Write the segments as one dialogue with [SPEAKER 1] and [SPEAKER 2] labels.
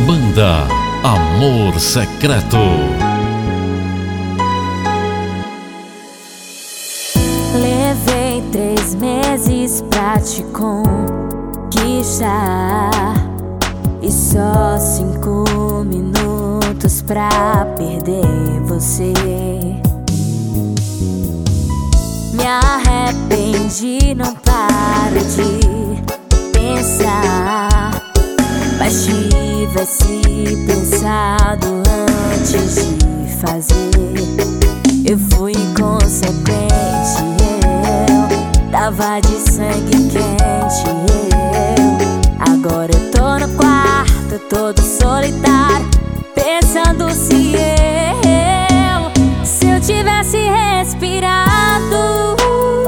[SPEAKER 1] Banda Amor Secreto.
[SPEAKER 2] Levei 3 meses pra te conquistar e só 5 minutos pra perder você. Me arrependi, não paro de pensar, mas tivesse pensado antes de fazer. Eu fui inconsequente, eu tava de sangue quente, agora eu tô no quarto todo solitário, pensando se eu tivesse respirado,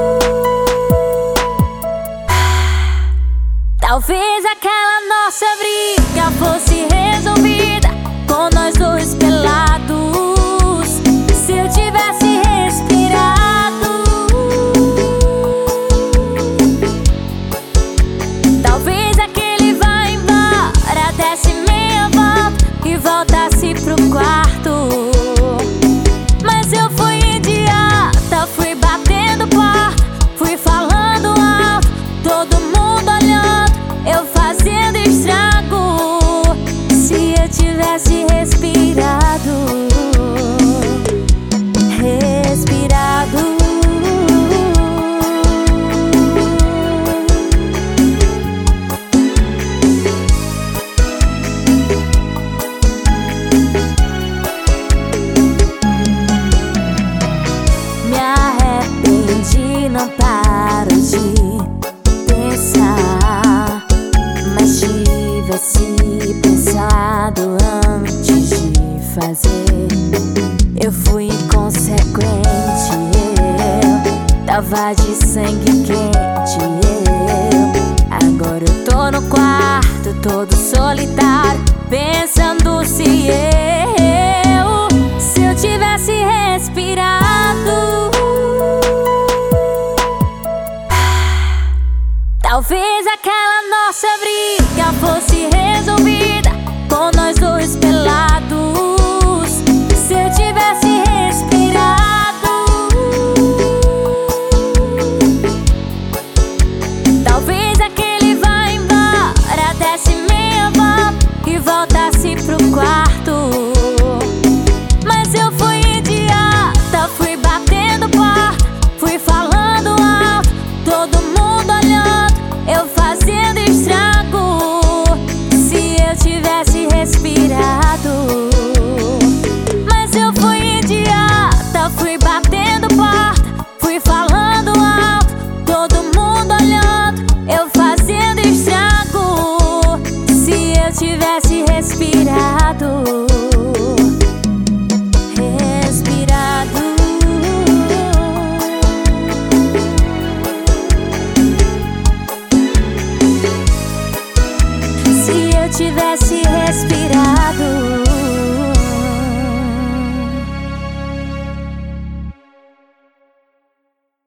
[SPEAKER 2] talvez aquela nossa briga fosse resolvida com nós dois pelados. Se eu tivesse respirado, talvez aquele vai embora, desse meia volta e voltasse pro quarto. Mas eu fui idiota, fui batendo porta, fui falando alto, todo mundo olhando, eu fazendo estrago. Se eu tivesse respirado, me arrependi, não paro de pensar, mas tivesse pensado antes de fazer. Eu fui inconsequente, eu tava de sangue quente, agora eu tô no quarto todo solitário, pensando se eu tivesse respirado, talvez aquela nossa briga fosse resolvida com nós dois pelados. Se eu tivesse respirado, talvez aquele vai embora, desse meia volta e voltasse pro quarto.